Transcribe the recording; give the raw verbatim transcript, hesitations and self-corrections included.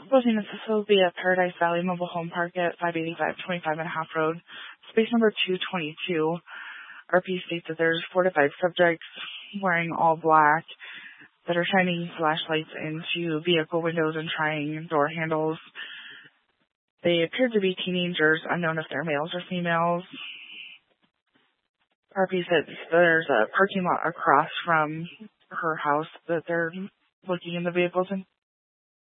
Closing this will be at Paradise Valley Mobile Home Park at five eighty-five twenty-five and a half Road, space number two twenty-two. R P states that there's four to five subjects wearing all black that are shining flashlights into vehicle windows and trying door handles. They appear to be teenagers, unknown if they're males or females. R P says there's a parking lot across from her house that they're looking in the vehicles in.